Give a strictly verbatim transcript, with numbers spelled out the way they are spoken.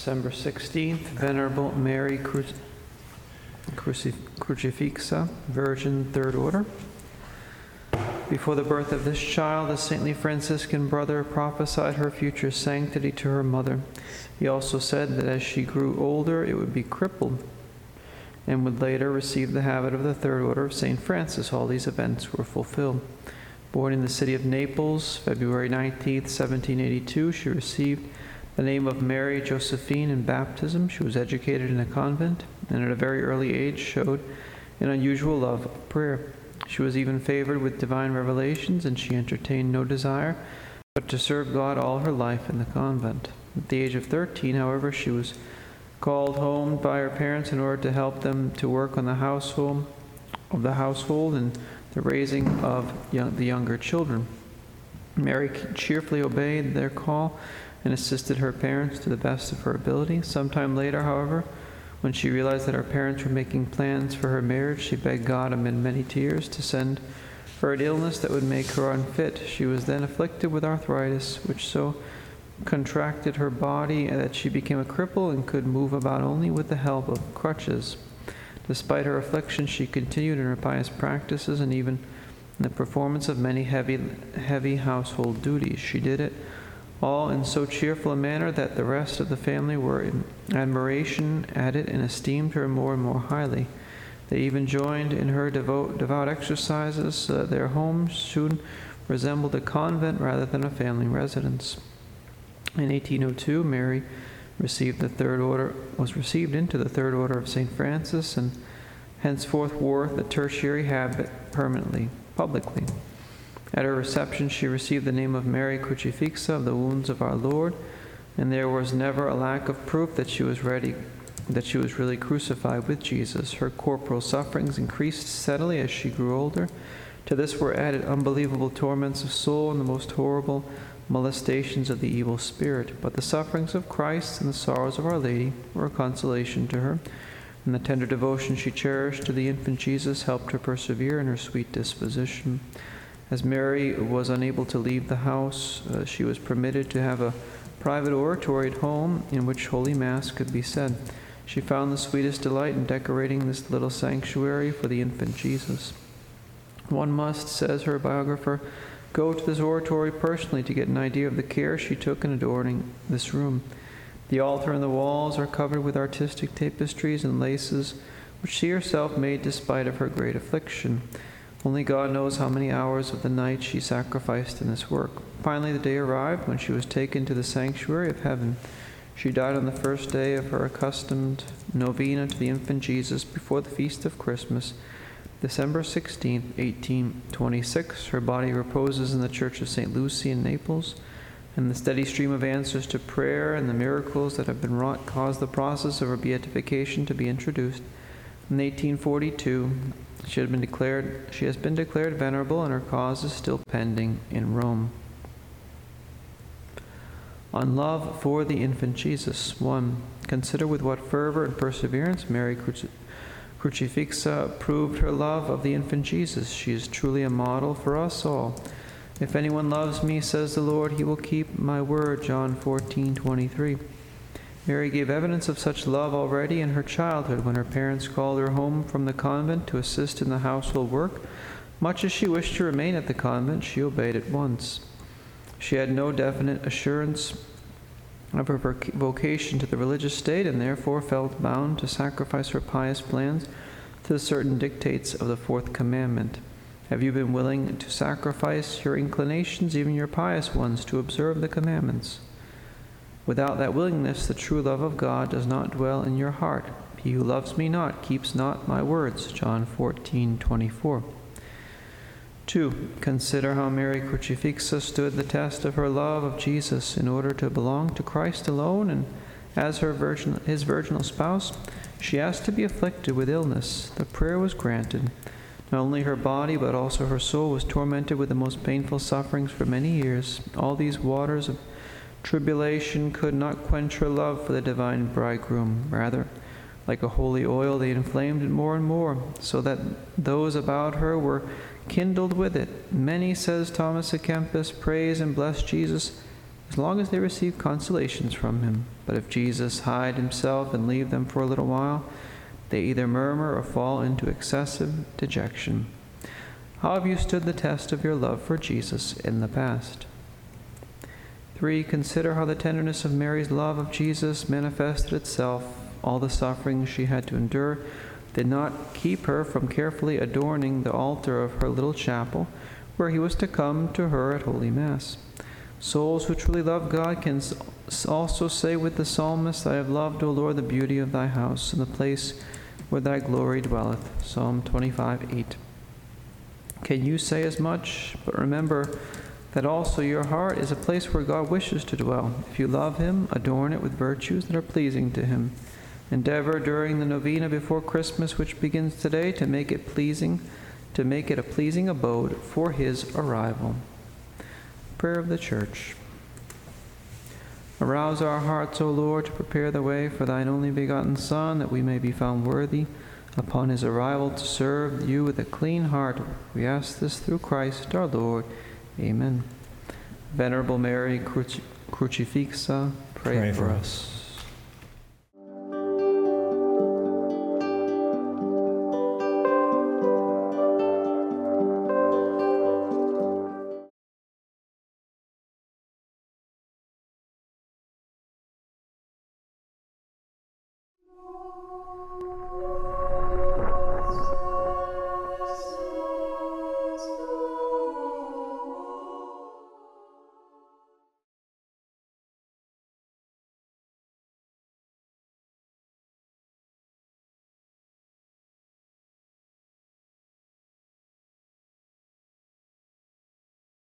December sixteenth, Venerable Mary Cruci- Cruci- Crucifixa, Virgin, Third Order. Before the birth of this child, the saintly Franciscan brother prophesied her future sanctity to her mother. He also said that as she grew older, it would be crippled and would later receive the habit of the Third Order of Saint Francis. All these events were fulfilled. Born in the city of Naples, February nineteenth, seventeen eighty-two, she received the name of Mary Josephine in baptism. She was educated in a convent and at a very early age showed an unusual love of prayer. She was even favored with divine revelations, and she entertained no desire but to serve God all her life in the convent. At the age of thirteen, however, she was called home by her parents in order to help them to work on the household of the household and the raising of young, the younger children. Mary cheerfully obeyed their call and assisted her parents to the best of her ability. Sometime later, however, when she realized that her parents were making plans for her marriage, she begged God amid many tears to send her an illness that would make her unfit. She was then afflicted with arthritis, which so contracted her body that she became a cripple and could move about only with the help of crutches. Despite her affliction, she continued in her pious practices and even in the performance of many heavy, heavy household duties. She did it all in so cheerful a manner that the rest of the family were in admiration at it and esteemed her more and more highly. They even joined in her devout, devout exercises. Uh, their home soon resembled a convent rather than a family residence. In eighteen oh two, Mary received the third order, was received into the Third Order of Saint Francis, and henceforth wore the tertiary habit permanently, publicly. At her reception, she received the name of Mary Crucifixa, of the wounds of our Lord, and there was never a lack of proof that she was ready, that she was really crucified with Jesus. Her corporal sufferings increased steadily as she grew older. To this were added unbelievable torments of soul and the most horrible molestations of the evil spirit. But the sufferings of Christ and the sorrows of Our Lady were a consolation to her, and the tender devotion she cherished to the infant Jesus helped her persevere in her sweet disposition. As Mary was unable to leave the house, uh, she was permitted to have a private oratory at home in which Holy Mass could be said. She found the sweetest delight in decorating this little sanctuary for the infant Jesus. One must, says her biographer, go to this oratory personally to get an idea of the care she took in adorning this room. The altar and the walls are covered with artistic tapestries and laces, which she herself made despite of her great affliction. Only God knows how many hours of the night she sacrificed in this work. Finally, the day arrived when she was taken to the sanctuary of heaven. She died on the first day of her accustomed novena to the infant Jesus before the feast of Christmas, December sixteenth, eighteen twenty-six. Her body reposes in the Church of Saint Lucy in Naples, and the steady stream of answers to prayer and the miracles that have been wrought caused the process of her beatification to be introduced. In eighteen forty-two, she had been declared, she has been declared venerable, and her cause is still pending in Rome. On love for the infant Jesus. One, consider with what fervor and perseverance Mary Cruci- Crucifixa proved her love of the infant Jesus. She is truly a model for us all. If anyone loves me, says the Lord, he will keep my word, John fourteen twenty-three. Mary gave evidence of such love already in her childhood when her parents called her home from the convent to assist in the household work. Much as she wished to remain at the convent, she obeyed at once. She had no definite assurance of her vocation to the religious state and therefore felt bound to sacrifice her pious plans to the certain dictates of the fourth commandment. Have you been willing to sacrifice your inclinations, even your pious ones, to observe the commandments? Without that willingness, the true love of God does not dwell in your heart. He who loves me not keeps not my words, John fourteen twenty-four. Two, consider how Mary Crucifixa stood the test of her love of Jesus in order to belong to Christ alone, and as her virgin, his virginal spouse, she asked to be afflicted with illness. The prayer was granted. Not only her body, but also her soul was tormented with the most painful sufferings for many years. All these waters of tribulation could not quench her love for the divine bridegroom. Rather, like a holy oil, they inflamed it more and more, so that those about her were kindled with it. Many, says Thomas à Kempis, praise and bless Jesus as long as they receive consolations from him. But if Jesus hide himself and leave them for a little while, they either murmur or fall into excessive dejection. How have you stood the test of your love for Jesus in the past? Three, consider how the tenderness of Mary's love of Jesus manifested itself. All the suffering she had to endure did not keep her from carefully adorning the altar of her little chapel, where he was to come to her at Holy Mass. Souls who truly love God can also say with the psalmist, I have loved, O Lord, the beauty of thy house, and the place where thy glory dwelleth. Psalm twenty-five, eight. Can you say as much? But remember that also your heart is a place where God wishes to dwell. If you love him, adorn it with virtues that are pleasing to him. Endeavor during the novena before Christmas, which begins today, to make it pleasing, to make it a pleasing abode for his arrival. Prayer of the Church. Arouse our hearts, O Lord, to prepare the way for thine only begotten Son, that we may be found worthy upon his arrival to serve you with a clean heart. We ask this through Christ our Lord. Amen. Venerable Mary, Cruci- Crucifixa, pray, pray for us. us.